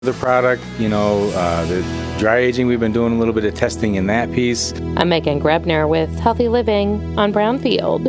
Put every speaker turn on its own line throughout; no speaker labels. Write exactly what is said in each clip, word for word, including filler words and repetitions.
The product, you know, uh, the dry aging, we've been doing a little bit of testing in that piece.
I'm Megan Grebner with Healthy Living on Brownfield.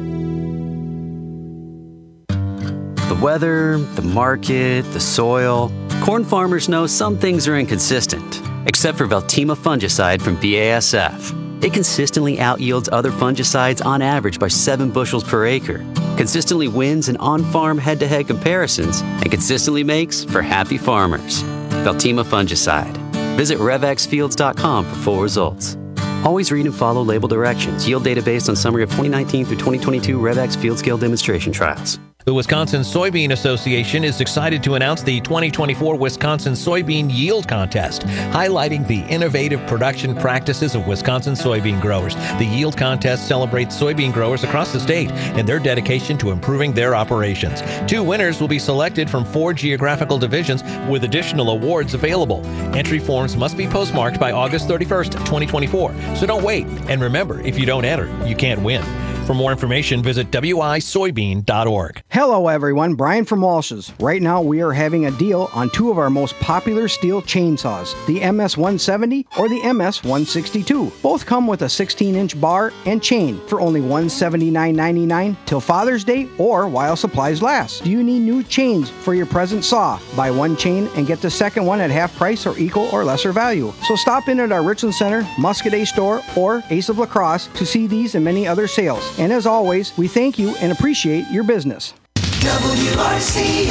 The weather, the market, the soil. Corn farmers know some things are inconsistent, except for Veltima fungicide from B A S F. It consistently outyields other fungicides on average by seven bushels per acre, consistently wins in on-farm head-to-head comparisons, and consistently makes for happy farmers. Veltima fungicide. Visit rev x fields dot com for full results. Always read and follow label directions. Yield data based on summary of twenty nineteen through twenty twenty-two RevX field scale demonstration trials.
The Wisconsin Soybean Association is excited to announce the twenty twenty-four Wisconsin Soybean Yield Contest, highlighting the innovative production practices of Wisconsin soybean growers. The Yield Contest celebrates soybean growers across the state and their dedication to improving their operations. Two winners will be selected from four geographical divisions with additional awards available. Entry forms must be postmarked by August thirty-first, twenty twenty-four. So don't wait. And remember, if you don't enter, you can't win. For more information, visit w i soybean dot org.
Hello everyone, Brian from Walsh's. Right now we are having a deal on two of our most popular steel chainsaws, the M S one seventy or the M S one sixty-two. Both come with a sixteen inch bar and chain for only one hundred seventy-nine ninety-nine till Father's Day or while supplies last. Do you need new chains for your present saw? Buy one chain and get the second one at half price or equal or lesser value. So stop in at our Richland Center, Muscadet store, or Ace of La Crosse to see these and many other sales. And as always, we thank you and appreciate your business.
W R C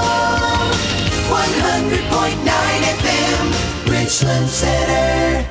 O one hundred point nine F M, Richland Center.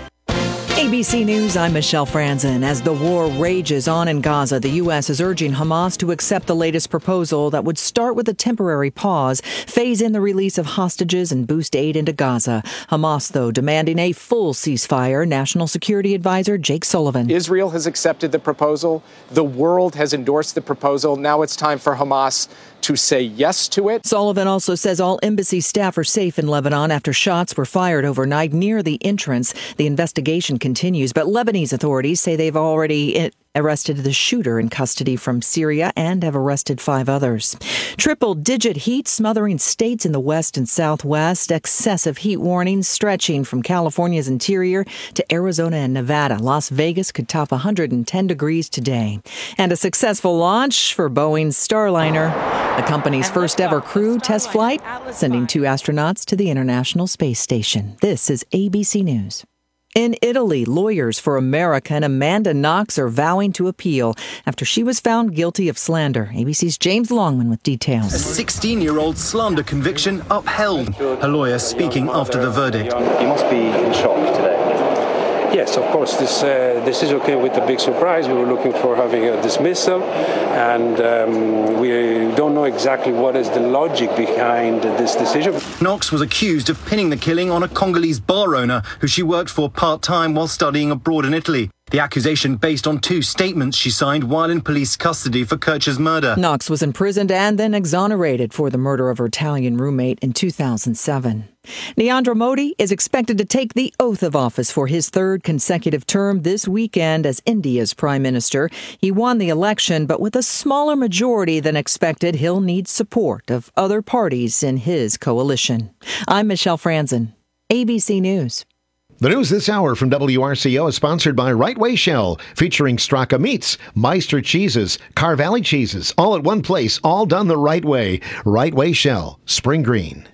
A B C News, I'm Michelle Franzen. As the war rages on in Gaza, the U S is urging Hamas to accept the latest proposal that would start with a temporary pause, phase in the release of hostages, and boost aid into Gaza. Hamas, though, demanding a full ceasefire. National Security Advisor Jake Sullivan.
Israel has accepted the proposal. The world has endorsed the proposal. Now it's time for Hamas to say yes to it.
Sullivan also says all embassy staff are safe in Lebanon after shots were fired overnight near the entrance. The investigation continues, but Lebanese authorities say they've already arrested the shooter in custody from Syria and have arrested five others. Triple-digit heat smothering states in the west and southwest. Excessive heat warnings stretching from California's interior to Arizona and Nevada. Las Vegas could top one hundred ten degrees today. And a successful launch for Boeing's Starliner, the company's first ever crew test flight, sending two astronauts to the International Space Station. This is A B C News. In Italy, lawyers for American Amanda Knox are vowing to appeal after she was found guilty of slander. A B C's James Longman with details.
A sixteen-year-old slander conviction upheld. Her lawyer speaking after the verdict.
You must be in shock today. Yes, of course, this uh, decision came with a big surprise. We were looking for having a dismissal, and um, we don't know exactly what is the logic behind this decision.
Knox was accused of pinning the killing on a Congolese bar owner who she worked for part-time while studying abroad in Italy. The accusation based on two statements she signed while in police custody for Kirch's murder.
Knox was imprisoned and then exonerated for the murder of her Italian roommate in two thousand seven. Narendra Modi is expected to take the oath of office for his third consecutive term this weekend as India's prime minister. He won the election, but with a smaller majority than expected, he'll need support of other parties in his coalition. I'm Michelle Franzen, A B C News.
The news this hour from W R C O is sponsored by Right Way Shell, featuring Straka Meats, Meister Cheeses, Car Valley Cheeses, all at one place, all done the right way. Right Way Shell, Spring Green.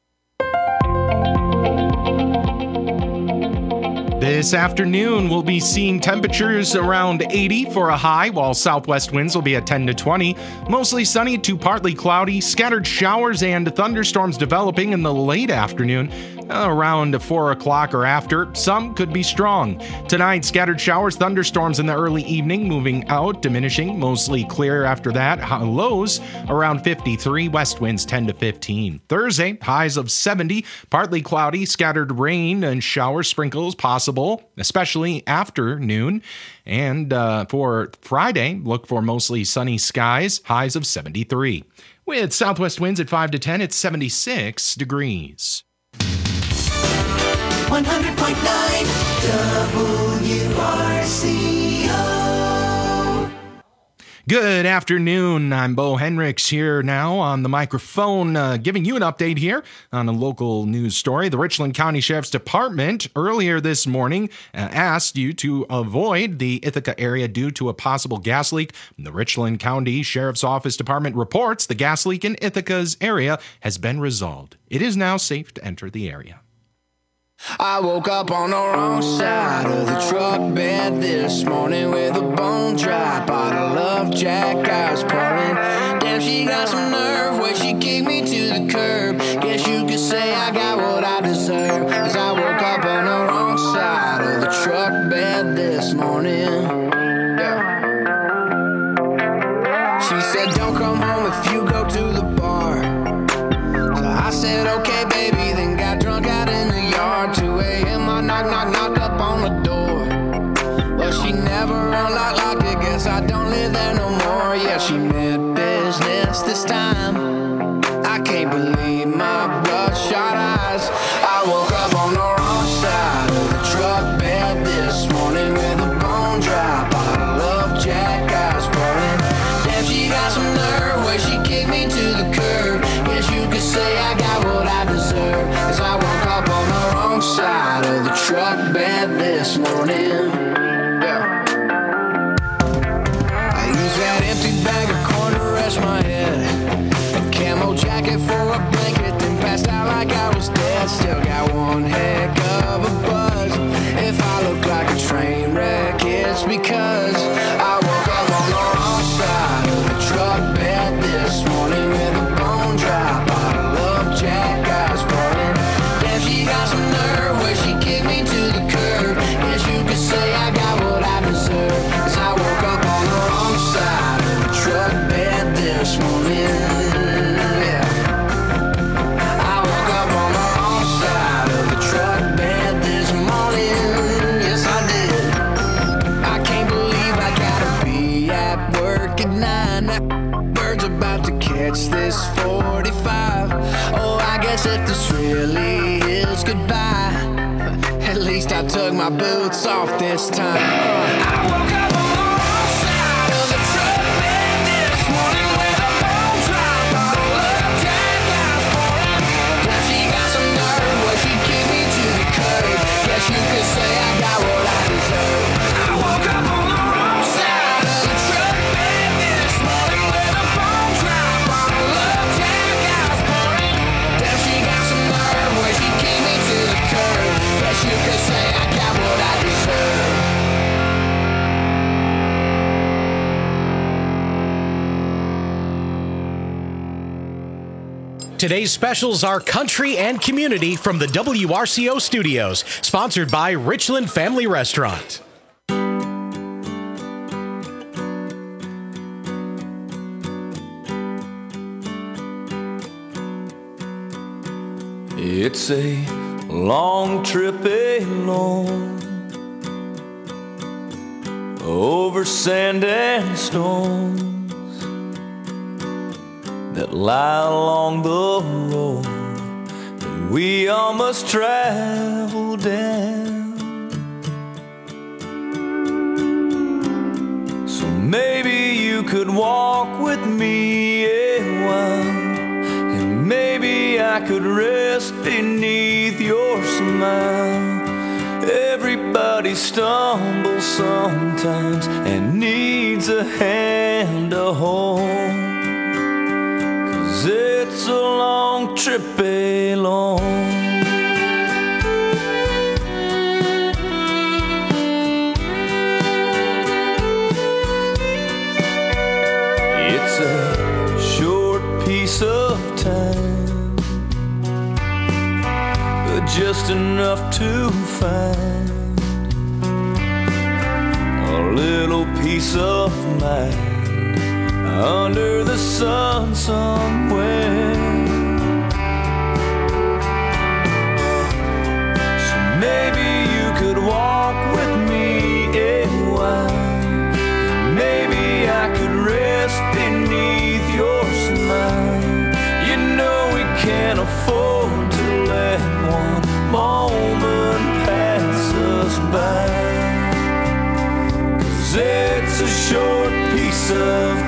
This afternoon, we'll be seeing temperatures around eighty for a high, while southwest winds will be at ten to twenty. Mostly sunny to partly cloudy, scattered showers and thunderstorms developing in the late afternoon. Around four o'clock or after, some could be strong. Tonight, scattered showers, thunderstorms in the early evening, moving out, diminishing, mostly clear after that. Lows around fifty-three, west winds ten to fifteen. Thursday, highs of seventy, partly cloudy, scattered rain and shower sprinkles possible, especially after noon. And uh, for Friday, look for mostly sunny skies, highs of seventy-three. With southwest winds at five to ten, it's seventy-six degrees.
one hundred point nine W R C O.
Good afternoon. I'm Bo Henricks here now on the microphone, uh, giving you an update here on a local news story. The Richland County Sheriff's Department earlier this morning uh, asked you to avoid the Ithaca area due to a possible gas leak. The Richland County Sheriff's Office Department reports the gas leak in Ithaca's area has been resolved. It is now safe to enter the area.
I woke up on the wrong side of the truck bed this morning with a bone dry bottle of Jack I was pouring. Damn, she got some nerve when she kicked me to the curb. Guess you could say I got what I deserve, 'cause I woke up on the wrong side of the truck bed this morning. Yeah. She said don't come home if you go to the bar. So I said okay baby, then got drunk out in the yard. two a.m. I knock, knock, knock up on the door. Well, she never unlocked, locked it. Guess I don't live there no more. Yeah, she meant business this time. I can't believe my bloodshot eyes. I woke up on the wrong side of the truck bed this morning with a bone dry bottle of Jack I was pouring. Damn, she got some nerve when she kicked me to the curb. Guess you could say I got what I deserve, 'cause I woke up on the wrong side of the truck bed this morning. Yeah. I used that empty bag of corn to rest my head, a camo jacket for a blanket, then passed out like I was dead. Still got one heck of a buzz. If I look like a train wreck, it's because I woke up on the wrong side of the truck bed this morning with a bone dry bottle of Jack I was pouring. Damn, she got some nerve when she kicked me to the curb. Guess you could say I got what I deserve, 'cause I woke up on the wrong side of the truck bed this morning. Yeah. I woke up on the wrong side of the truck bed this morning. Yes, I did. I can't believe I gotta be at work at nine. That bird's about to catch this forty-five. Oh, I guess if this really is goodbye, at least I took my boots off this time. I woke up on the wrong side of the truck bed this morning with a bone dry bottle of Jack I was pouring. Now she got some nerve when she kicked me to the curb. Guess you could say I got what I deserve. I woke up on the wrong side of the truck bed this morning with a bone dry bottle of Jack I was pouring. Damn, she got some nerve when she kicked me to the curb. Guess you could say I got what I deserve.
Today's specials are country and community from the W R C O studios, sponsored by Richland Family Restaurant.
It's a long trip alone over sand and stones that lie along the road that we all must travel down. So maybe you could walk with me a while, and maybe I could rest beneath your smile. Everybody stumbles sometimes and needs a hand to hold, 'cause it's a long trip alone. It's a short piece of time, but just enough to find a little peace of mind under the sun somewhere. So maybe you could walk with me a while, maybe I could rest beneath your smile. You know we can't afford to let one moment pass us by, 'cause it's a short piece of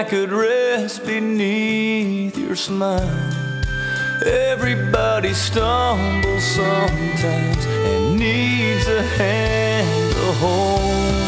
I could rest beneath your smile. Everybody stumbles sometimes and needs a hand to hold.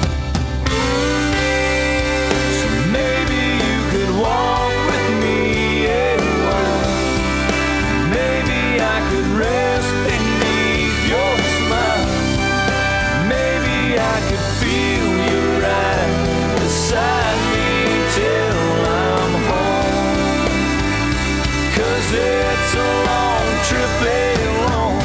So maybe you could walk with me a while. Maybe I could rest beneath your smile. Maybe I could feel you right beside me till I'm home. 'Cause it's a long trip along.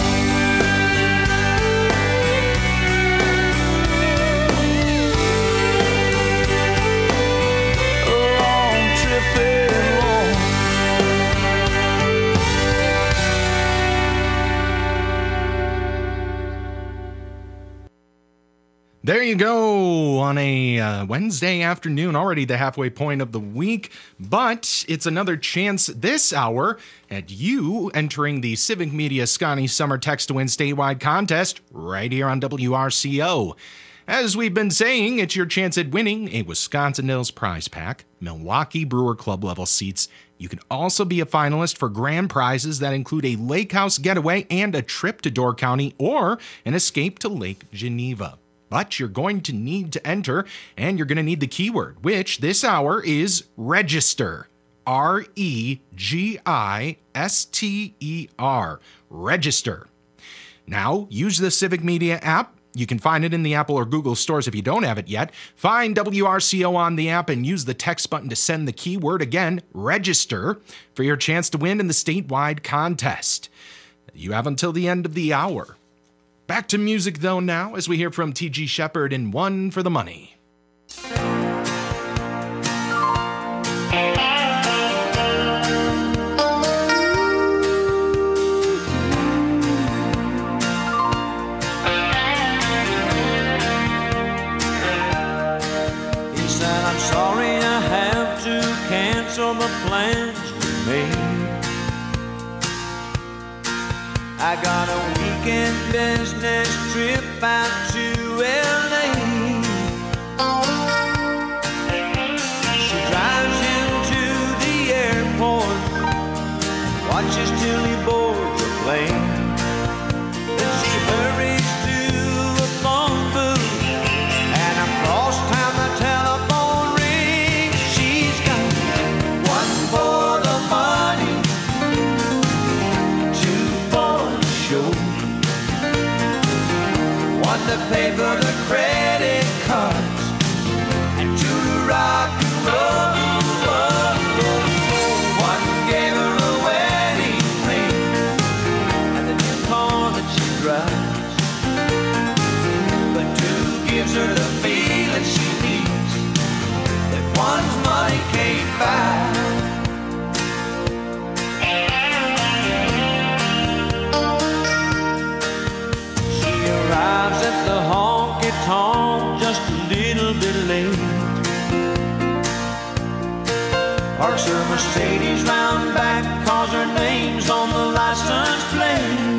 A long trip along.
There you go on a uh, Wednesday afternoon, already the halfway point of the week, but it's another chance this hour at you entering the Civic Media Scotty Summer Text to Win statewide contest right here on W R C O. As we've been saying, it's your chance at winning a Wisconsin Dells prize pack, Milwaukee Brewer Club level seats. You can also be a finalist for grand prizes that include a lake house getaway and a trip to Door County or an escape to Lake Geneva. But you're going to need to enter, and you're going to need the keyword, which this hour is register. R E G I S T E R. Register. Now, use the Civic Media app. You can find it in the Apple or Google stores if you don't have it yet. Find W R C O on the app and use the text button to send the keyword, again, register, for your chance to win in the statewide contest. You have until the end of the hour. Back to music, though, now, as we hear from T G Shepherd in One for the Money.
He said, I'm sorry I have to cancel the plans we made. I got a weekend business trip out to L A. She drives him to the airport, watches till he boards a plane. Then she hurries to a phone booth, and across town the telephone rings. She's got one for the money, two for the show, one to pay for the credit cards, and two to rock and roll. One gave her a wedding ring and the new car that she drives, but two gives her the feeling she needs that one's money can't buy. She arrives at the honky-tonk just a little bit late, parks her Mercedes round back, cause her name's on the license plate.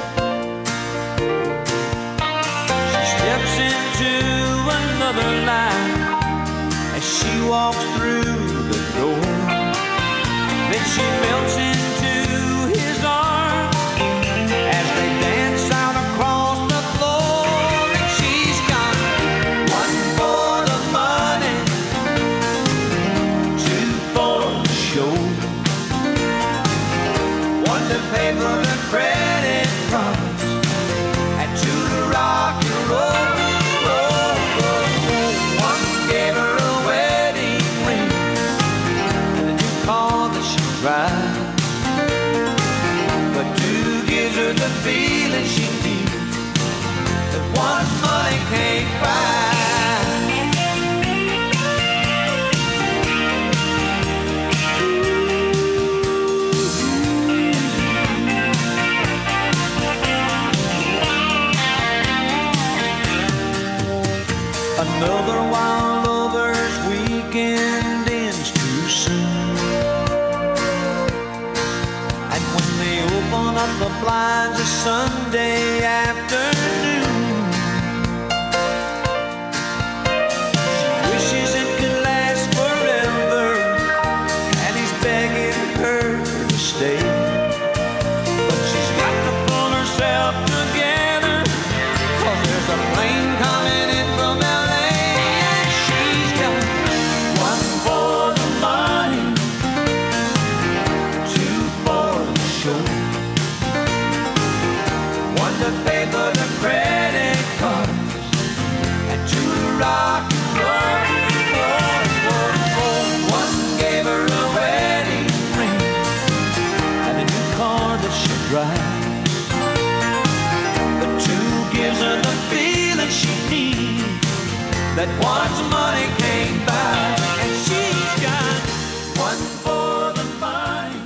She steps into another line as she walks through the door. Then she melts into his arms as they dance out across the floor. And she's got one for the money, two for the show, one to pay for the credit cards, and two to rock and roll. One gave her a wedding ring and a new car that she drives, but two gives her the feeling she needs that one's money can't buy. Another wild lover's weekend ends too soon, and when they open up the blinds a Sunday afternoon, she wishes it could last forever, that once money came by. And she's got one for the mind.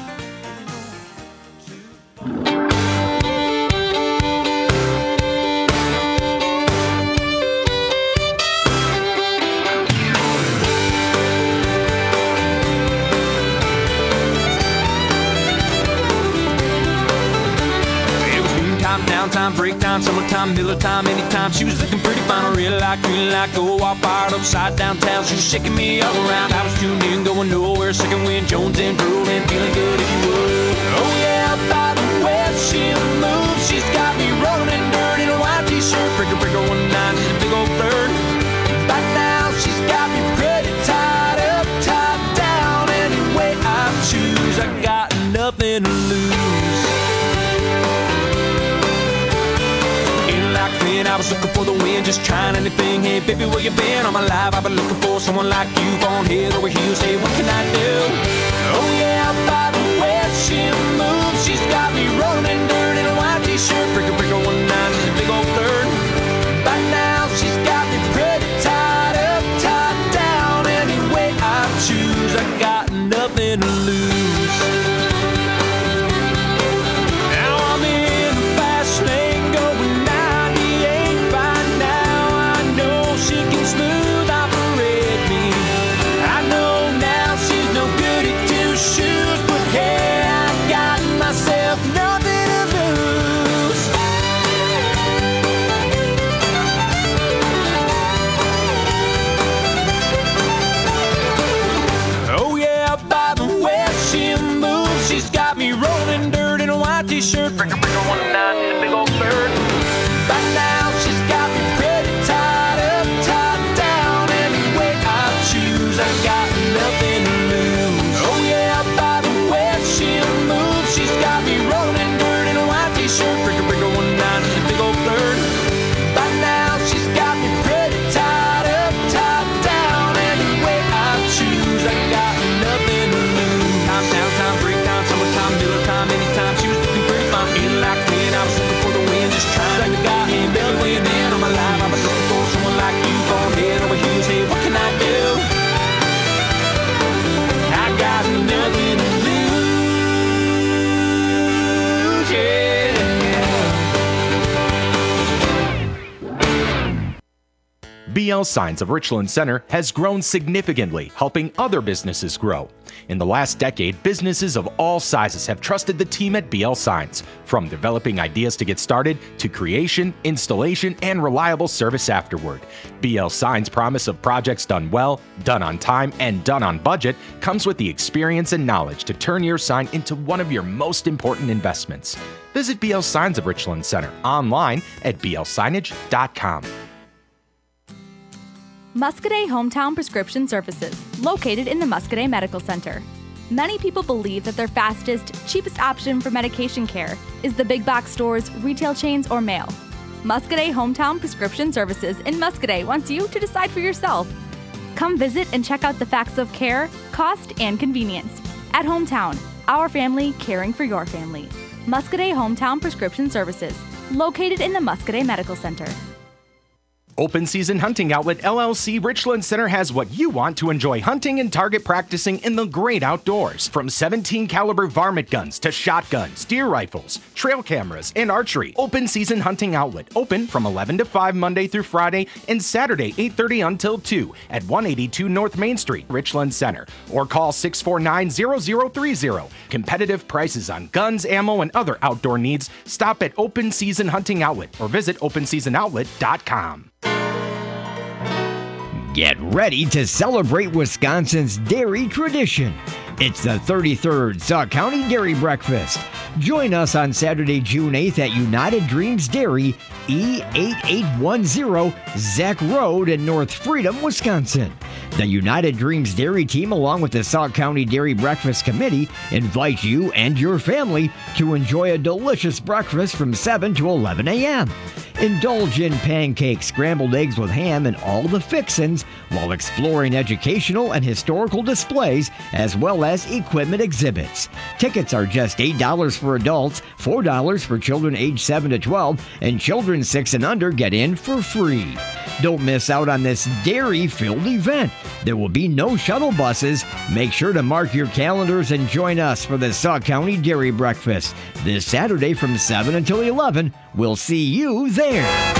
Downtime, breakdown, summertime, Miller time, anytime. She was looking pretty fine, real like, green like, go all fired upside downtown. She was shaking me all around. I was tuned in, going nowhere. Second wind, Jones and drooling, feeling good if you would. Oh yeah, by the way she moves, she's got me rolling in dirt in a white t-shirt. Breaker, breaker, one nine, she's a big old flirt. Back now, she's got me pretty tied up, tied down. Any way I choose, I got nothing to lose. I was looking for the wind, just trying anything. Hey, baby, where you been? All my life I've been looking for someone like you. On head over heels, hey, what can I do? Oh yeah, by the way she moves, she's got me rolling in dirt in a white t-shirt. Breaker, breaker, one nine, she's a big old flirt. By now, she's got me pretty tied up, tied down. Any way I choose, I got nothing to lose. Now I'm in the fast lane going smooth operate me. I know now she's no good at two shoes, but hey, I got myself nothing to lose. Oh yeah, by the way she moves, she's got me rolling dirt in a white t-shirt. Breaker, breaker, one nine, in a big old bird. By now she's got me pretty tied up, tied down. Any way I choose, I got nothing to lose. Oh yeah, by the way she moves, she's got me rolling dirt in a white t-shirt. Breaker, breaker, one nine, she's a big old flirt. By now she's got me pretty tied up, tied down. Any way I choose, I got nothing to lose. Time, downtime, breakdown, summertime, Miller time, anytime. She was looking pretty fine, feeling like when I was looking for the wind, just trying to got him belly and in on my life. I've been looking for someone like you, on head over heels. Hey, what can I do? I got nothing to lose, yeah.
B L Signs of Richland Center has grown significantly, helping other businesses grow. In the last decade, businesses of all sizes have trusted the team at B L Signs, from developing ideas to get started to creation, installation, and reliable service afterward. B L Signs' promise of projects done well, done on time, and done on budget comes with the experience and knowledge to turn your sign into one of your most important investments. Visit B L Signs of Richland Center online at b l signage dot com.
Muscadet Hometown Prescription Services, located in the Muscadet Medical Center. Many people believe that their fastest, cheapest option for medication care is the big box stores, retail chains, or mail. Muscadet Hometown Prescription Services in Muscadet wants you to decide for yourself. Come visit and check out the facts of care, cost, and convenience. At Hometown, our family caring for your family. Muscadet Hometown Prescription Services, located in the Muscadet Medical Center.
Open Season Hunting Outlet L L C Richland Center has what you want to enjoy hunting and target practicing in the great outdoors. From seventeen caliber varmint guns to shotguns, deer rifles, trail cameras, and archery. Open Season Hunting Outlet, open from eleven to five Monday through Friday and Saturday eight thirty until two at one eighty-two North Main Street, Richland Center. Or call six four nine, zero zero three zero. Competitive prices on guns, ammo, and other outdoor needs. Stop at Open Season Hunting Outlet or visit open season outlet dot com.
Get ready to celebrate Wisconsin's dairy tradition. It's the thirty-third Sauk County Dairy Breakfast. Join us on Saturday, June eighth at United Dreams Dairy, E eighty-eight ten Zach Road in North Freedom, Wisconsin. The United Dreams Dairy team, along with the Sauk County Dairy Breakfast Committee, invite you and your family to enjoy a delicious breakfast from seven to eleven a.m. Indulge in pancakes, scrambled eggs with ham, and all the fixins while exploring educational and historical displays as well as equipment exhibits. Tickets are just eight dollars for adults, four dollars for children aged seven to twelve, and children six and under get in for free. Don't miss out on this dairy-filled event. There will be no shuttle buses. Make sure to mark your calendars and join us for the Sauk County Dairy Breakfast this Saturday from seven until eleven. We'll see you there.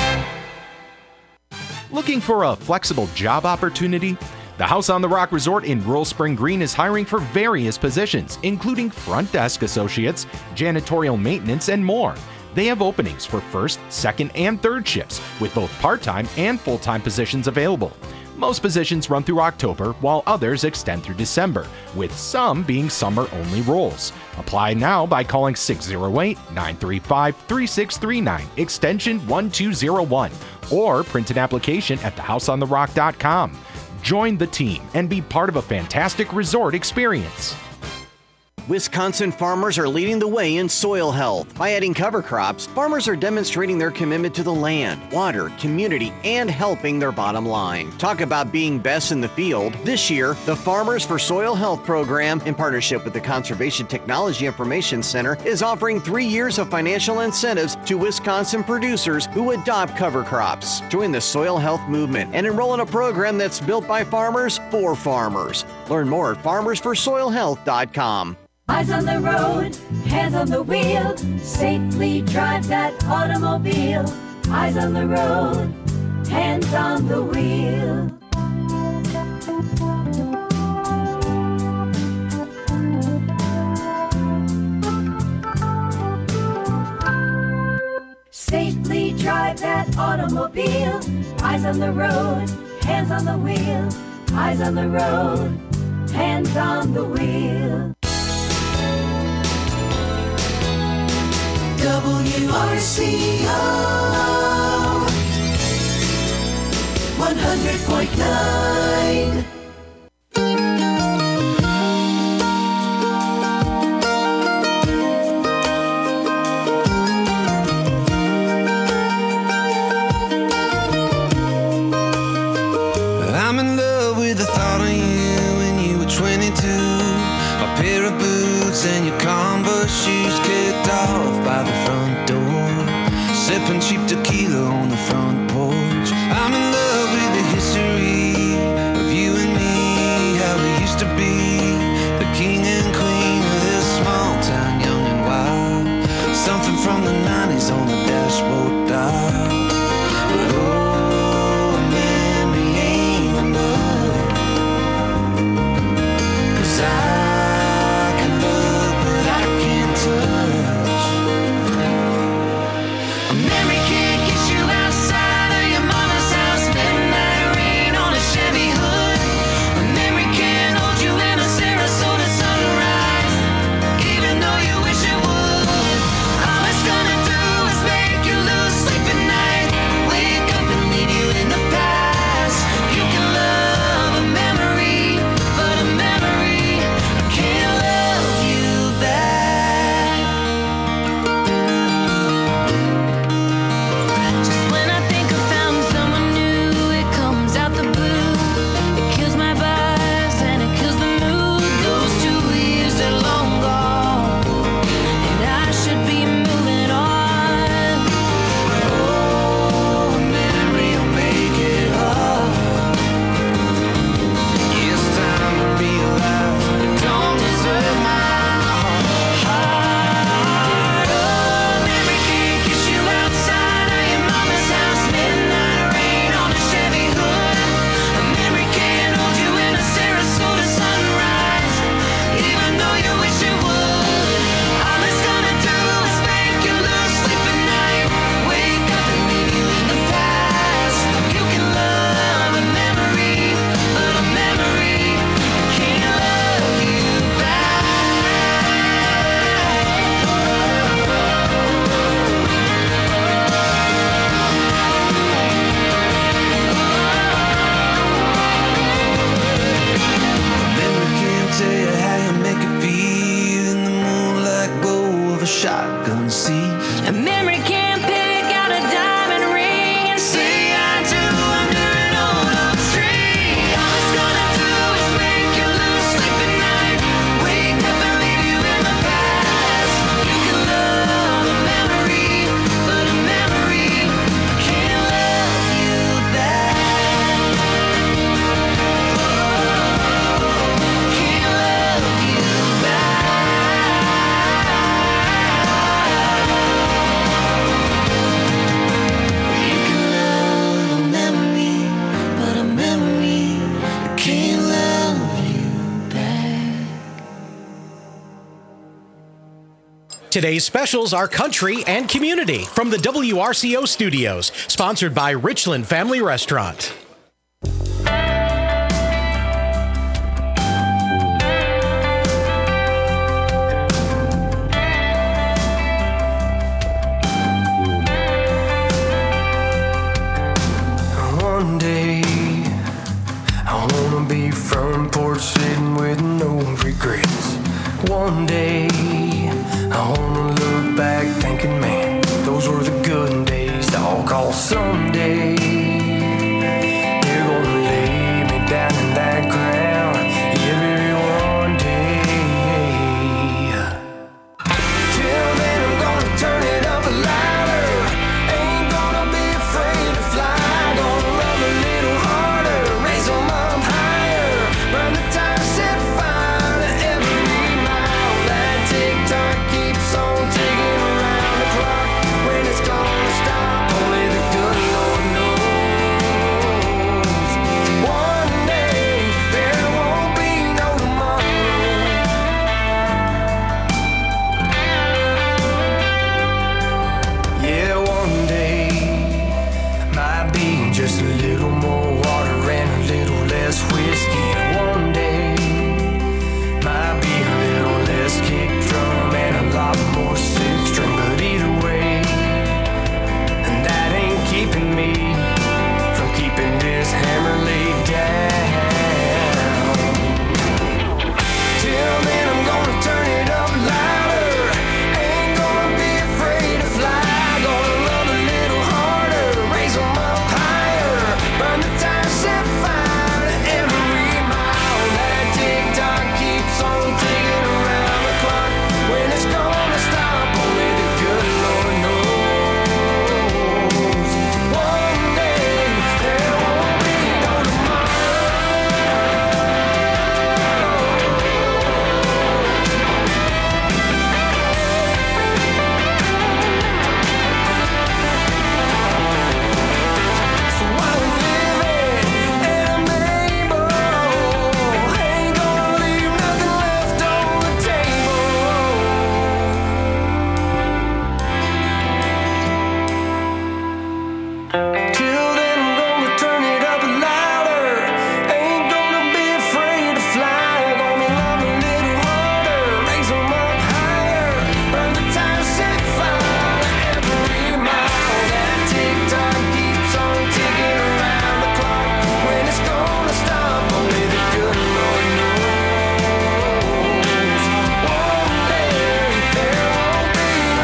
Looking for a flexible job opportunity? The House on the Rock Resort in Rural Spring Green is hiring for various positions, including front desk associates, janitorial maintenance, and more. They have openings for first, second, and third shifts, with both part-time and full-time positions available. Most positions run through October, while others extend through December, with some being summer-only roles. Apply now by calling six oh eight, nine three five, three six three nine, extension one two zero one, or print an application at the house on the rock dot com. Join the team and be part of a fantastic resort experience.
Wisconsin farmers are leading the way in soil health. By adding cover crops, farmers are demonstrating their commitment to the land, water, community, and helping their bottom line. Talk about being best in the field. This year, the Farmers for Soil Health program, in partnership with the Conservation Technology Information Center, is offering three years of financial incentives to Wisconsin producers who adopt cover crops. Join the soil health movement and enroll in a program that's built by farmers for farmers. Learn more at farmers for soil health dot com.
Eyes on the road, hands on the wheel, safely drive that automobile. Eyes on the road, hands on the wheel. Safely drive that automobile. Eyes on the road, hands on the wheel. Eyes on the road, hands on the wheel. W R C O one hundred point nine.
I'm in love with the thought of you when you were twenty-two. A pair of boots and your Converse shoes kicked off by the front door, sipping cheap tequila on the front porch. I'm in love with the history of you and me, how we used to be the king and queen of this small town, young and wild. Something from the nineties on the dashboard dial. But oh, a memory ain't enough, 'cause I Chevy
Today's specials are country and community from the W R C O studios, sponsored by Richland Family Restaurant.
One day, I wanna be front porch sitting with no regrets. One day, I wanna look back thinking, man, those were the good days. I'll call someday. They're gonna lay me down in that ground. Yeah, baby, one day. Till then, I'm gonna turn it up louder. Ain't gonna be afraid to fly. Gonna love a little harder. Raise 'em up higher. Burn the tires, set fire to every mile. That tick-tock keeps on ticking around the clock. When it's gonna stop, only the good Lord knows. One day, there won't be no tomorrow. Yeah, one day might be just a little more water and a little less whiskey. One day might be a little less kick drum and a lot more six string. But either way, and that ain't keeping me from keeping this hammer laid down. Till then, I'm gonna turn it up louder. Ain't gonna be afraid to fly. Gonna love a little harder. Raise 'em up higher. Burn the tires, set fire to every mile. That tick-tock keeps on ticking around the clock. When it's gonna stop, only the good Lord knows. One day, there won't be no So while I'm living and I'm able, ain't gonna leave nothing left on the table. Till then, I'm gonna turn it up louder. Ain't gonna be afraid to fly. Gonna love a little harder. Raise 'em up higher. Burn the tires, set fire to every mile. That tick-tock keeps on ticking around the clock. When it's gonna stop, only the good Lord knows. One day, there won't be no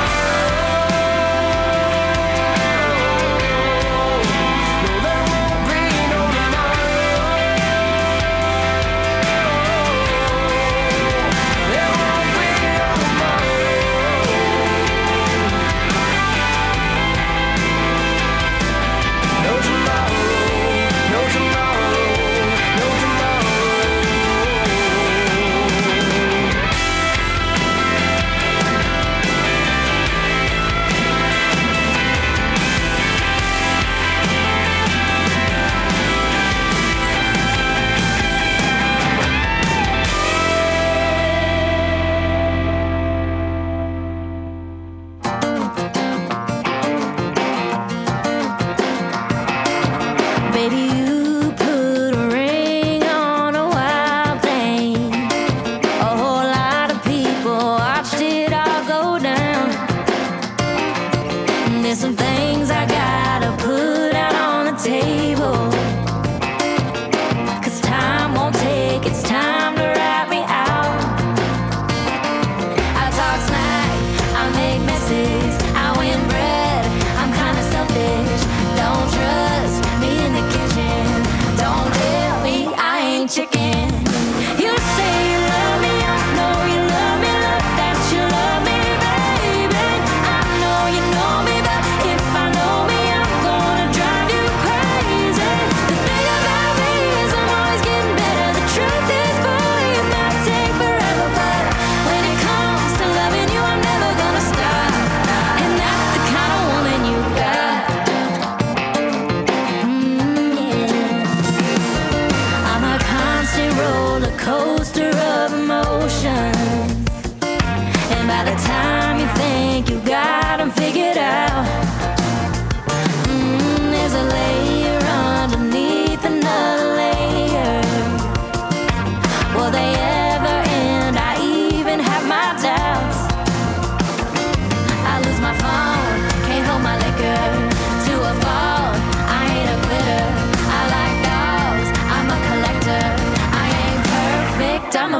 Baby, you put a ring on a wild thing. A whole lot of people watched it all go down. And there's some things I gotta put out on the table. 'Cause time won't take, it's time to write me out. I talk smack, I make messes, I win bread, I'm kinda selfish. Don't trust me in the kitchen. Don't tell me I ain't chicken. You say you love me, I know you love me. Look that you love me, baby. I know you know me, but if I know me, I'm gonna drive you crazy. The thing about me is I'm always getting better. The truth is, boy, it might take forever, but when it comes to loving you, I'm never gonna stop. And that's the kind of woman you got. I'm a constant roller coaster of emotions, and by the time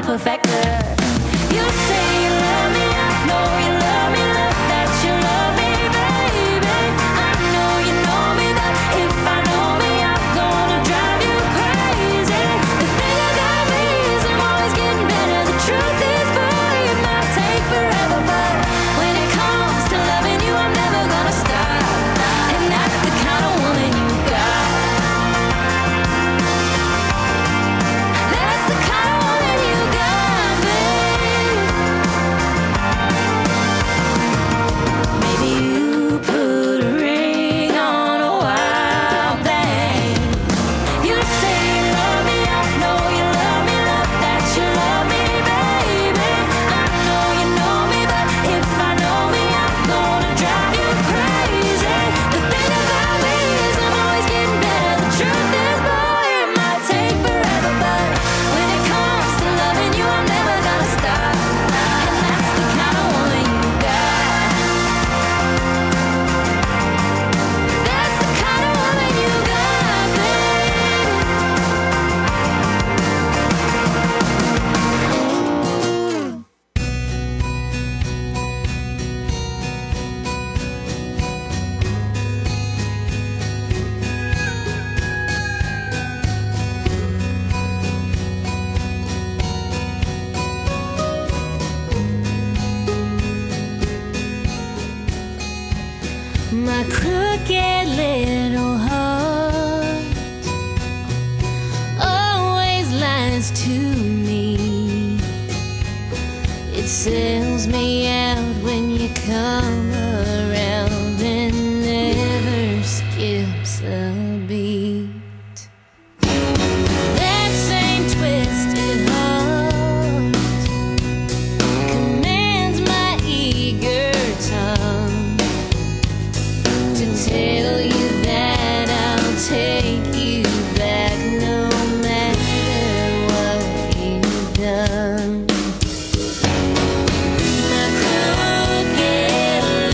perfecter. You say you love me, I know you love me, love that you love me, baby. I know you know me, but if I know me, I'm gonna drive you crazy. The thing about me is I'm always getting better. The truth is, boy, it might take forever, but when it comes to loving you, I'm never gonna stop. And that's the kind of woman you got. That's the kind of woman you got, babe. Maybe you put a ring on a wild thing. You say you love me, I know you love me, love that you love me, baby. I know you know me, but if I know me, I'm gonna drive you crazy. The thing about me is I'm always getting better. The truth is, boy, it might take forever, but when it comes to loving you, I'm never gonna stop. And that's the kind of woman you got. That's the kind of woman you got, babe. My crooked little heart always lies to me. It sells me out when you come around and never skips a beat. That same twisted heart commands my eager tongue to tell you that I'll take you back no matter what you've done. My crooked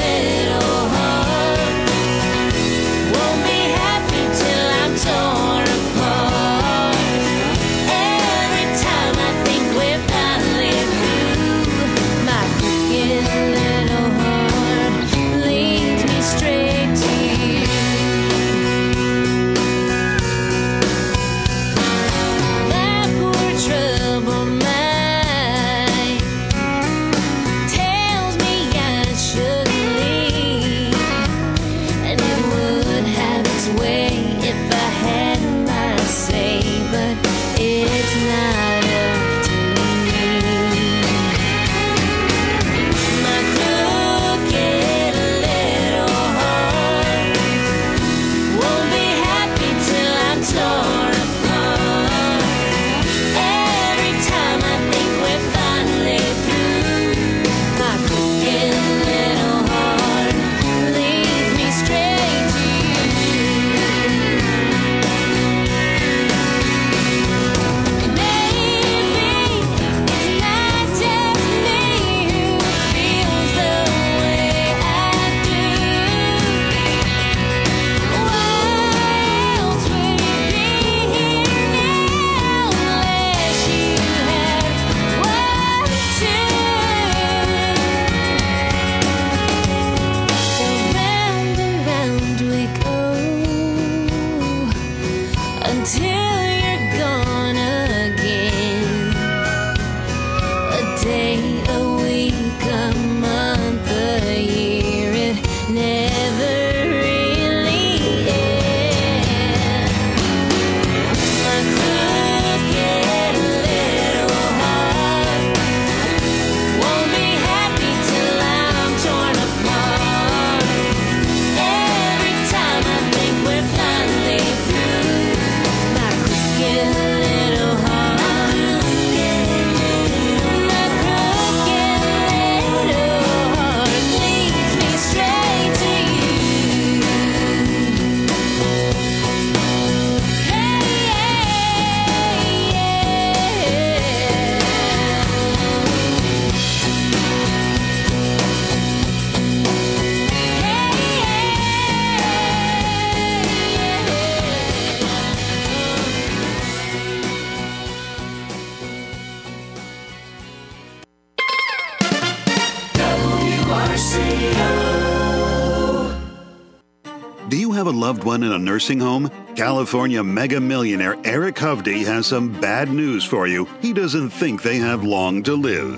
have a loved one in a nursing home? California mega millionaire Eric Hovde has some bad news for you. He doesn't think they have long to live.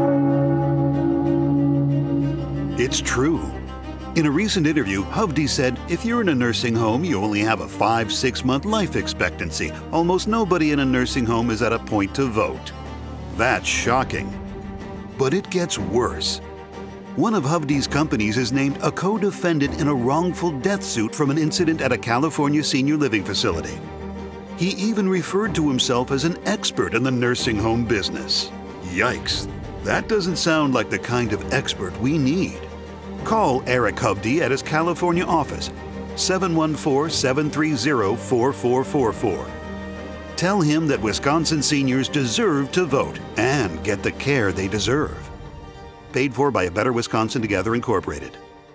It's true. In a recent interview, Hovde said, if you're in a nursing home, you only have a five, six month life expectancy. Almost nobody in a nursing home is at a point to vote. That's shocking. But it gets worse. One of Hovde's companies is named a co-defendant in a wrongful death suit from an incident at a California senior living facility. He even referred to himself as an expert in the nursing home business. Yikes. That doesn't sound like the kind of expert we need. Call Eric Hovde at his California office, seven one four, seven three zero, four four four four. Tell him that Wisconsin seniors deserve to vote and get the care they deserve. Paid for by A Better Wisconsin Together Incorporated.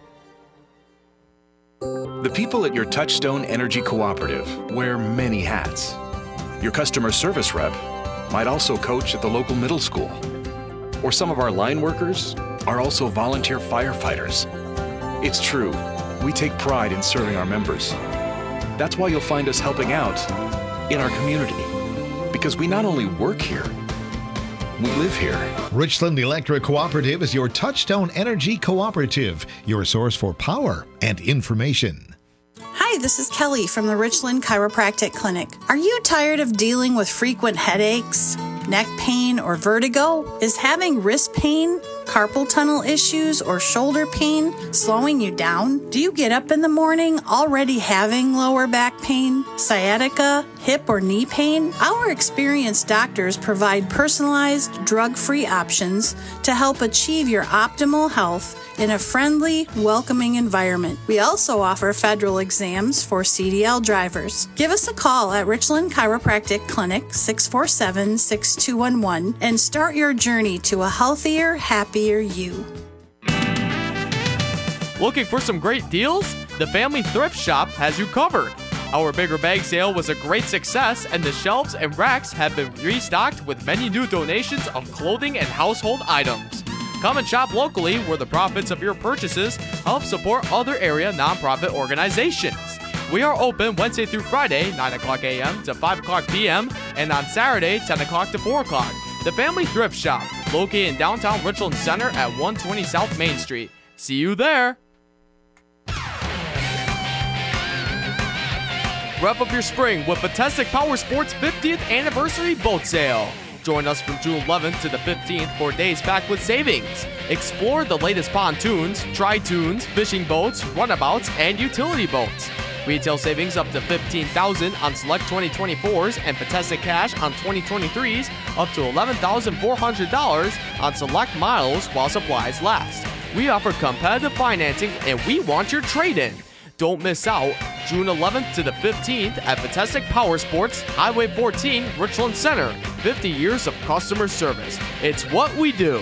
The people at your Touchstone Energy Cooperative wear many hats. Your customer service rep might also coach at the local middle school. Or some of our line workers are also volunteer firefighters. It's true, we take pride in serving our members. That's why you'll find us helping out in our community. Because we not only work here, we live here.
Richland Electric Cooperative is your Touchstone Energy Cooperative, your source for power and information.
Hi, this is Kelly from the Richland Chiropractic Clinic. Are you tired of dealing with frequent headaches, neck pain, or vertigo? Is having wrist pain, carpal tunnel issues, or shoulder pain slowing you down? Do you get up in the morning already having lower back pain, sciatica, hip or knee pain? Our experienced doctors provide personalized, drug-free options to help achieve your optimal health in a friendly, welcoming environment. We also offer federal exams for C D L drivers. Give us a call at Richland Chiropractic Clinic, six four seven, six two one one, and start your journey to a healthier, happier you.
Looking for some great deals? The Family Thrift Shop has you covered. Our bigger bag sale was a great success, and the shelves and racks have been restocked with many new donations of clothing and household items. Come and shop locally, where the profits of your purchases help support other area nonprofit organizations. We are open Wednesday through Friday, nine o'clock a.m. to five o'clock p.m., and on Saturday, ten o'clock to four o'clock. The Family Thrift Shop, located in downtown Richland Center at one twenty South Main Street. See you there! Rev up your spring with Fantastic Power Sports fiftieth Anniversary Boat Sale. Join us from June eleventh to the fifteenth for days packed with savings. Explore the latest pontoons, tri-toons, fishing boats, runabouts, and utility boats. Retail savings up to fifteen thousand dollars on select twenty twenty-fours and Fantastic Cash on twenty twenty-threes up to eleven thousand four hundred dollars on select models while supplies last. We offer competitive financing and we want your trade-in. Don't miss out. June eleventh to the fifteenth at Fantastic Power Sports, Highway fourteen, Richland Center. fifty years of customer service. It's what we do.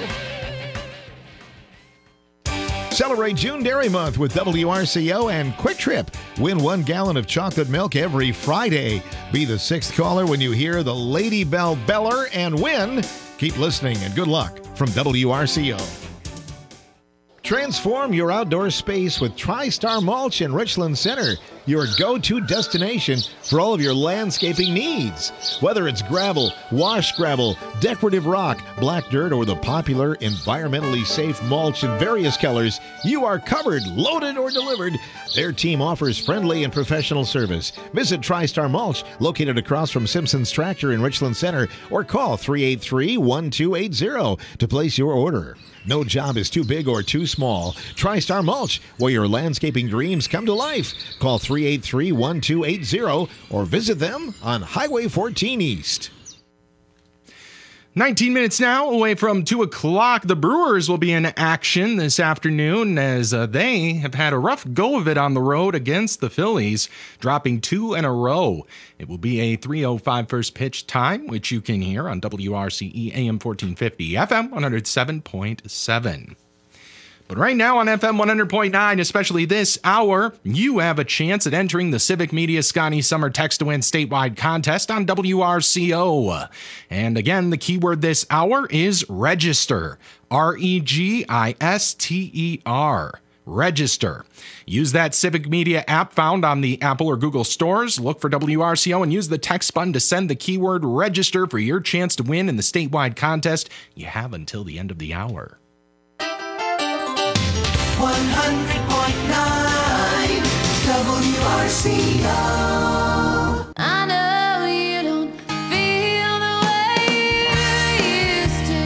Celebrate June Dairy Month with W R C O and Quick Trip. Win one gallon of chocolate milk every Friday. Be the sixth caller when you hear the Lady Bell Beller and win. Keep listening and good luck from W R C O. Transform your outdoor space with TriStar Mulch in Richland Center, your go-to destination for all of your landscaping needs. Whether it's gravel, wash gravel, decorative rock, black dirt, or the popular environmentally safe mulch in various colors, you are covered, loaded, or delivered. Their team offers friendly and professional service. Visit TriStar Mulch, located across from Simpson's Tractor in Richland Center, or call three eight three, one two eight zero to place your order. No job is too big or too small. TriStar Mulch, where your landscaping dreams come to life. Call three eight three, one two eight zero or visit them on Highway fourteen East.
nineteen minutes now away from two o'clock. The Brewers will be in action this afternoon as uh, they have had a rough go of it on the road against the Phillies, dropping two in a row. It will be a three oh five first pitch time, which you can hear on W R C E A M fourteen fifty, F M one oh seven point seven. But right now on F M one hundred point nine, especially this hour, you have a chance at entering the Civic Media Scotty Summer Text to Win statewide contest on W R C O. And again, the keyword this hour is register. R E G I S T E R. register. Use that Civic Media app found on the Apple or Google stores. Look for W R C O and use the text button to send the keyword register for your chance to win in the statewide contest. You have until the end of the hour.
one hundred point nine W R C O.
I know you don't feel the way you used to.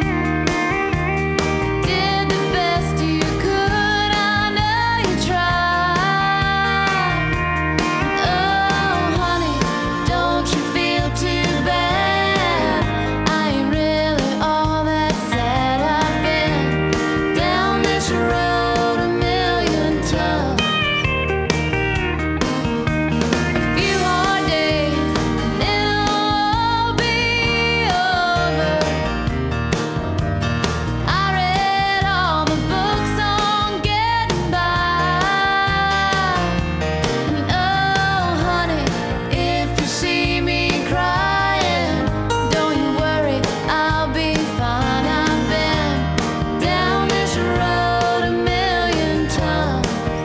Did the best you could, I know you tried. Oh, honey, don't you feel too bad? I ain't really all that sad. I've been down this road a million times. A few hard days, and it'll all be over. I read all the books on getting by. And oh, honey, if you see me crying, don't you worry, I'll be fine. I've been down this road a million times.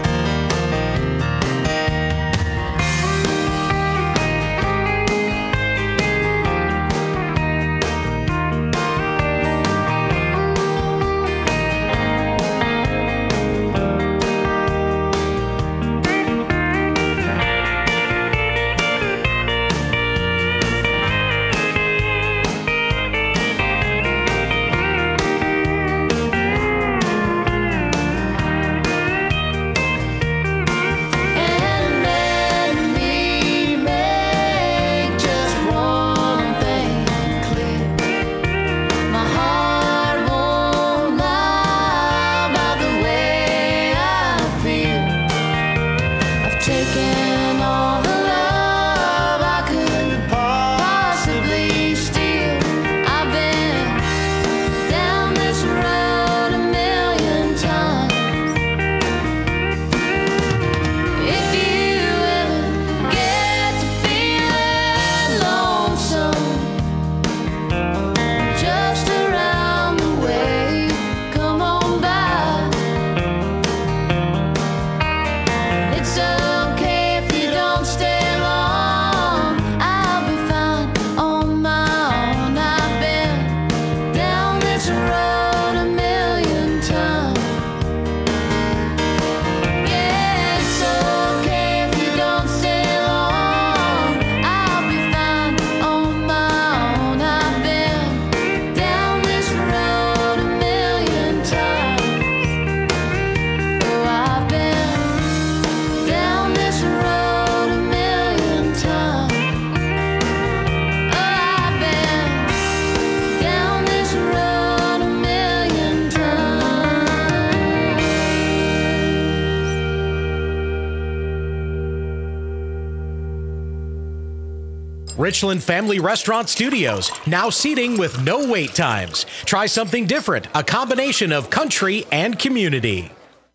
And let me make just one thing clear. My heart won't lie about the way I feel. I've taken all the love I could possibly steal. I've been down this road a million times. If you ever get to feeling lonesome, just around the way, come on by. It's okay if you don't stay long. I'll be fine on my own. I've been down this road a million times. Yeah, it's okay if you don't stay long. I'll be fine on my own. I've been down this road a million times. Oh, I've been down this road a million times. Oh, I've been down this road a million times.
Richland Family Restaurant Studios, now seating with no wait times. Try something different, a combination of country and community.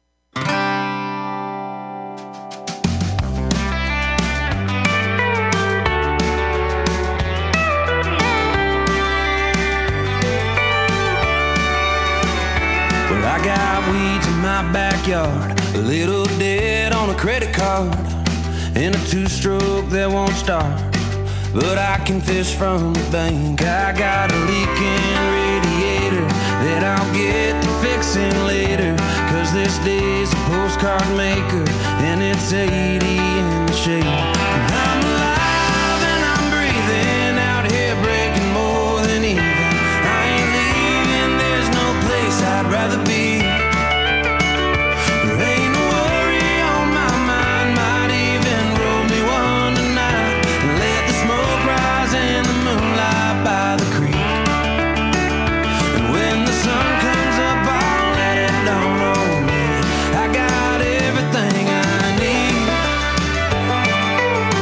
Well, I got weeds in my backyard, a little debt on a credit card, and a two-stroke that won't start. But I can fish from the bank. I got a leaking radiator that I'll get to fixing later. Cause this day's a postcard maker, and it's eighty in the shade. And I'm alive and I'm breathing out here, breaking more than even. I ain't leaving, there's no place I'd rather be. There ain't no worry on my mind, might even roll me one tonight. And let the smoke rise in the moonlight by the creek. And when the sun comes up, I'll let it dawn on me. I got everything I need.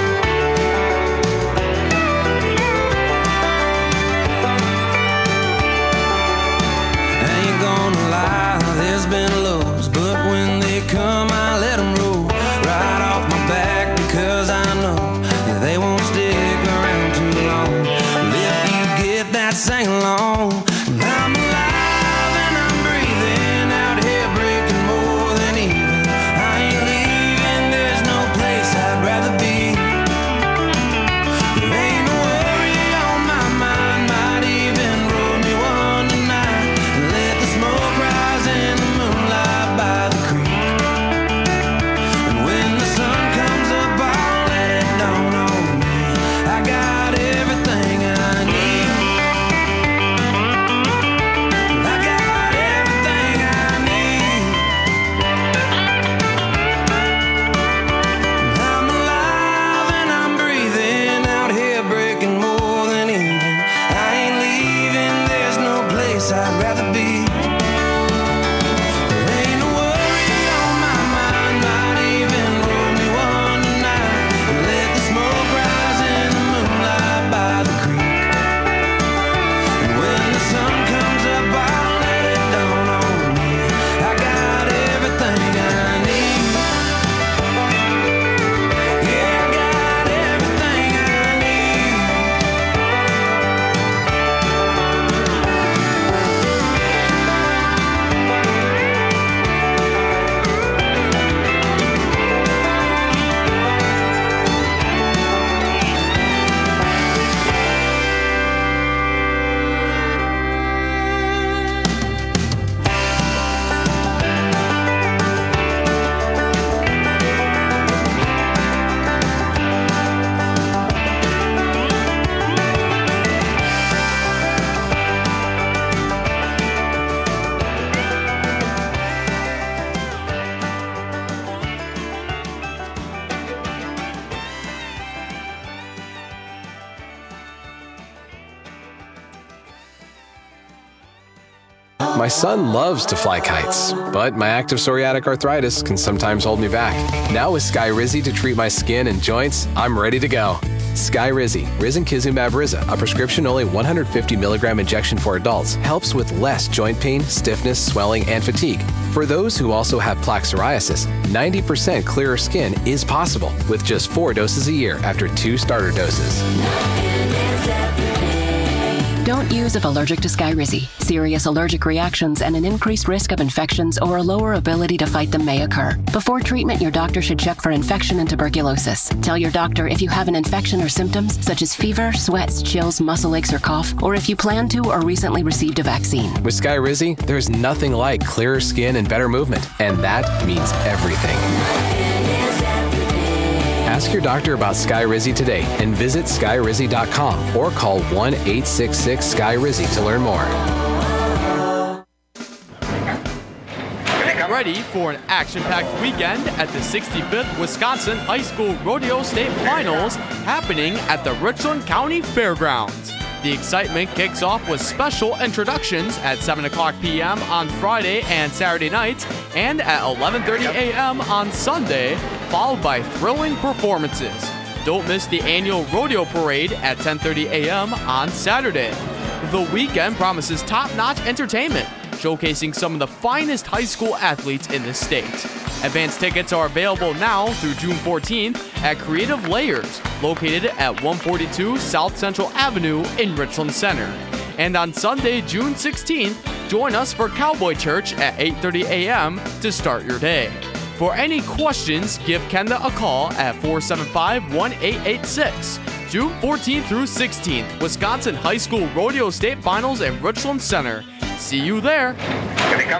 My son loves to fly kites, but my active psoriatic arthritis can sometimes hold me back. Now with Skyrizi to treat my skin and joints, I'm ready to go. Skyrizi, Risankizumab Riza, a prescription-only one hundred fifty milligram injection for adults, helps with less joint pain, stiffness, swelling, and fatigue. For those who also have plaque psoriasis, ninety percent clearer skin is possible with just four doses a year after two starter doses.
Don't use if allergic to Skyrizi. Serious allergic reactions and an increased risk of infections or a lower ability to fight them may occur. Before treatment, your doctor should check for infection and tuberculosis. Tell your doctor if you have an infection or symptoms such as fever, sweats, chills, muscle aches, or cough, or if you plan to or recently received a vaccine.
With Skyrizi, there's nothing like clearer skin and better movement, and that means everything. Ask your doctor about Skyrizi today and visit skyrizi dot com or call one eight six six Sky Rizzy to learn more.
Get ready for an action-packed weekend at the sixty-fifth Wisconsin High School Rodeo State Finals happening at the Richland County Fairgrounds. The excitement kicks off with special introductions at seven o'clock p.m. on Friday and Saturday nights and at eleven thirty a.m. on Sunday, followed by thrilling performances. Don't miss the annual rodeo parade at ten thirty a.m. on Saturday. The weekend promises top-notch entertainment, showcasing some of the finest high school athletes in the state. Advance tickets are available now through June fourteenth at Creative Layers, located at one forty-two South Central Avenue in Richland Center. And on Sunday, June sixteenth, join us for Cowboy Church at eight thirty a.m. to start your day. For any questions, give Kenda a call at four seven five, one eight eight six. June fourteenth through sixteenth, Wisconsin High School Rodeo State Finals in Richland Center. See you there.
Here they come.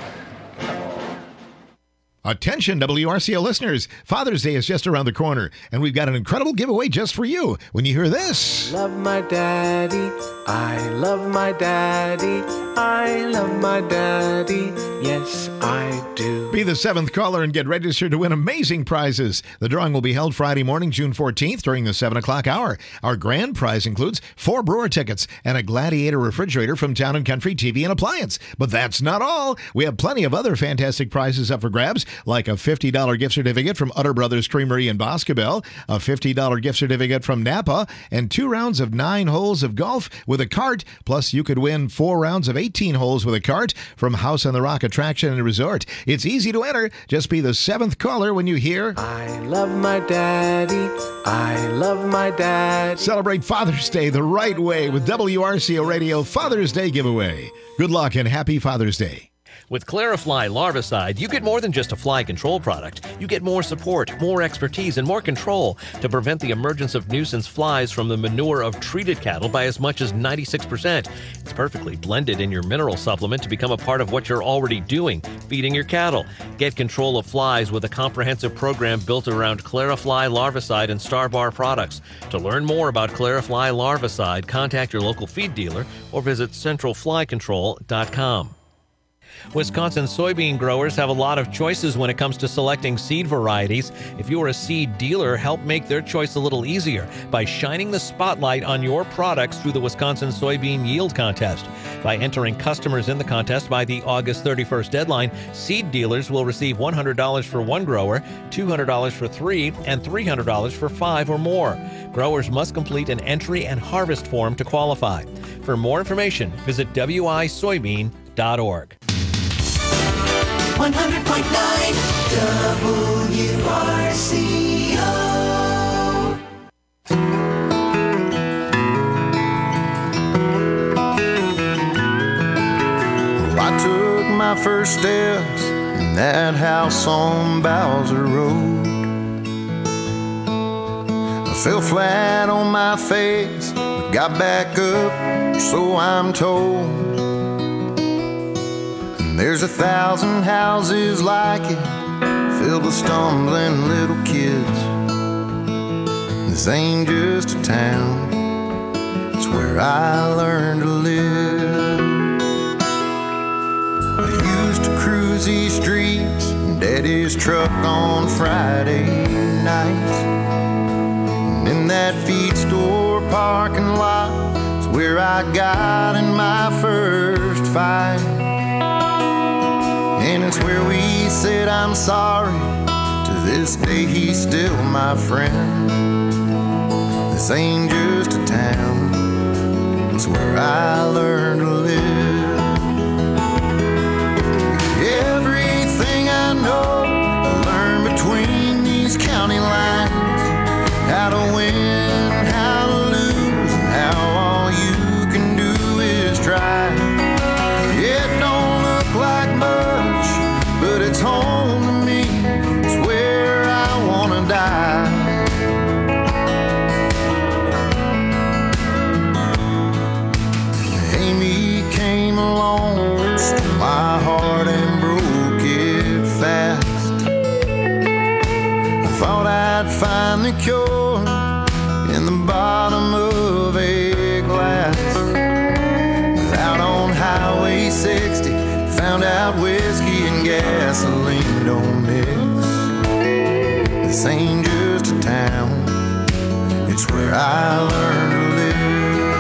Attention, W R C O listeners. Father's Day is just around the corner, and we've got an incredible giveaway just for you when you hear this.
Love my daddy. I love my daddy. I love my daddy. Yes, I do.
Be the seventh caller and get registered to win amazing prizes. The drawing will be held Friday morning, June fourteenth during the seven o'clock hour. Our grand prize includes four Brewer tickets and a Gladiator refrigerator from Town and Country T V and Appliance. But that's not all. We have plenty of other fantastic prizes up for grabs, like a fifty dollars gift certificate from Utter Brothers Creamery in Boscobel, a fifty dollars gift certificate from Napa, and two rounds of nine holes of golf with a cart. Plus, you could win four rounds of eighteen holes with a cart from House on the Rock Attraction and Resort. It's easy to enter. Just be the seventh caller when you hear
I love my daddy. I love my dad.
Celebrate Father's Day the right way with W R C O Radio Father's Day giveaway. Good luck and happy Father's Day.
With Clarifly Larvicide, you get more than just a fly control product. You get more support, more expertise, and more control to prevent the emergence of nuisance flies from the manure of treated cattle by as much as ninety-six percent. It's perfectly blended in your mineral supplement to become a part of what you're already doing, feeding your cattle. Get control of flies with a comprehensive program built around Clarifly Larvicide and Starbar products. To learn more about Clarifly Larvicide, contact your local feed dealer or visit central fly control dot com. Wisconsin soybean growers have a lot of choices when it comes to selecting seed varieties. If you're a seed dealer, help make their choice a little easier by shining the spotlight on your products through the Wisconsin Soybean Yield Contest. By entering customers in the contest by the August thirty-first deadline, seed dealers will receive one hundred dollars for one grower, two hundred dollars for three, and three hundred dollars for five or more. Growers must complete an entry and harvest form to qualify. For more information, visit w i soybean dot org.
one hundred point nine W R C O.
Well, I took my first steps in that house on Bowser Road. I fell flat on my face, but got back up, so I'm told. There's a thousand houses like it, filled with stumbling little kids. This ain't just a town, it's where I learned to live. I used to cruise these streets in Daddy's truck on Friday nights. And in that feed store parking lot is where I got in my first fight. And it's where we said I'm sorry. To this day he's still my friend. This ain't just a town, it's where I learned to live. Everything I know I learned between these county lines. How to win, how to lose, and how all you can do is try. It don't look like much, but it's home to me. It's where I wanna die. Amy came along, stole my heart and broke it fast. I thought I'd find the cure in the bottom of a glass. But out on Highway sixty, found out whiskey and gasoline don't mix. This ain't just a town, it's where I learned to live.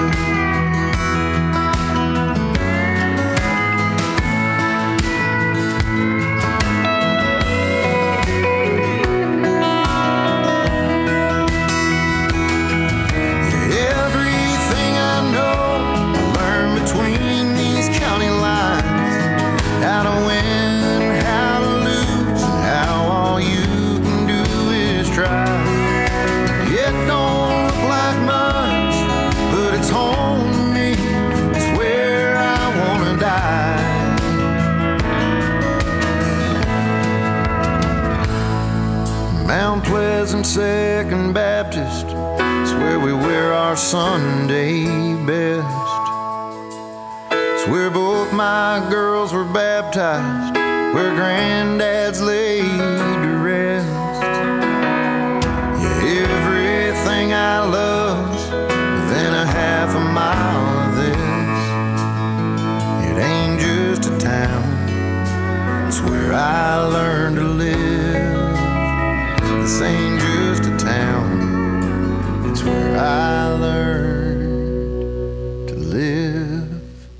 Everything I know I learned between these county lines. How to win, how to lose, and how all you can do is try. It don't look like much, but it's home to me. It's where I wanna die. Mount Pleasant Second Baptist is where we wear our Sunday best. It's where both my girls were baptized, where granddad's laid to rest. Yeah, everything I love's within a half a mile of this. It ain't just a town, it's where I learned to live. This ain't just a town, it's where I learned to live.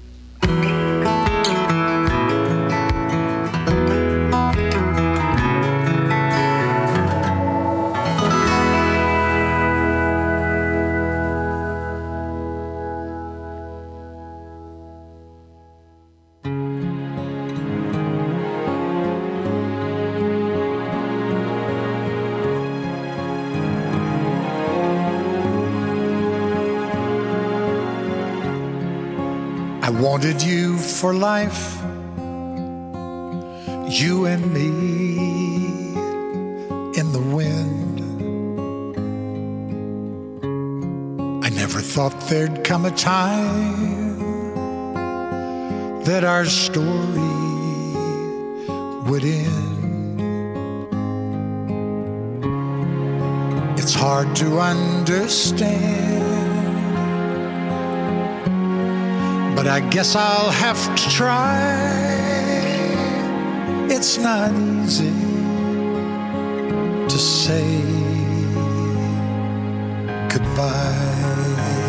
I wanted you for life, you and me in the wind. I never thought there'd come a time that our story would end. It's hard to understand, but I guess I'll have to try. It's not easy to say goodbye.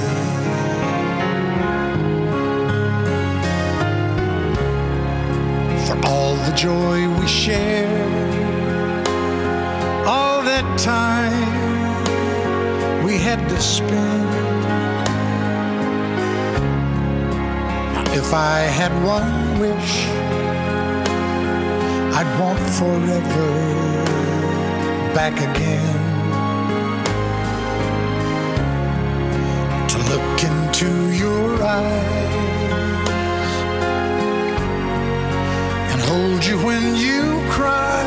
For all the joy we shared, all that time we had to spend. If I had one wish, I'd want forever back again. To look into your eyes and hold you when you cry.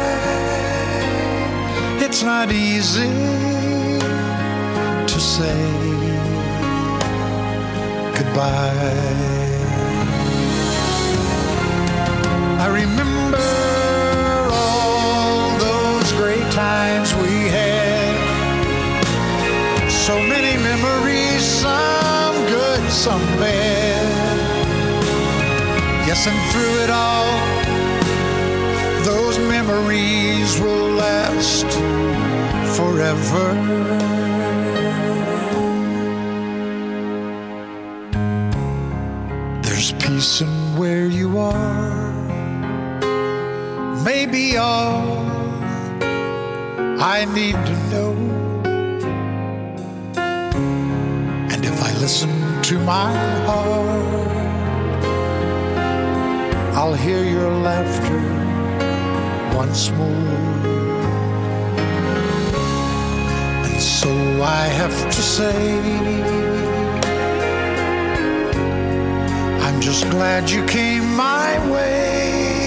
It's not easy to say goodbye. I remember all those great times we had. So many memories, some good, some bad. Yes, and through it all, those memories will last forever. There's peace in where you are. may be all I need to know. And if I listen to my heart, I'll hear your laughter once more. And so I have to say, I'm just glad you came my way.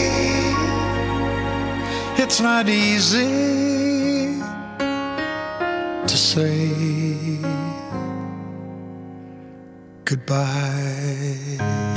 It's not easy to say goodbye.